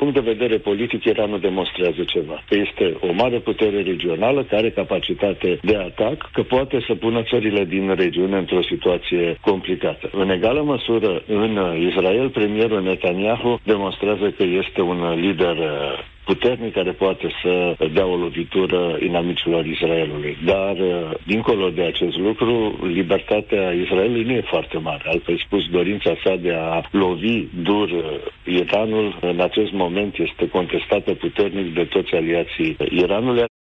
punct de vedere politic, Iranul demonstrează ceva. Că este o mare putere regională care are capacitate de atac, că poate să pună țările din regiune într-o situație complicată. În egală măsură, în Israel, premierul Netanyahu demonstrează că este un lider puternic care poate să dea o lovitură inamicilor Israelului. Dar, dincolo de acest lucru, libertatea Israelului nu e foarte mare. Altfel spus, dorința sa de a lovi dur Iranul în acest moment este contestată puternic de toți aliații Iranului.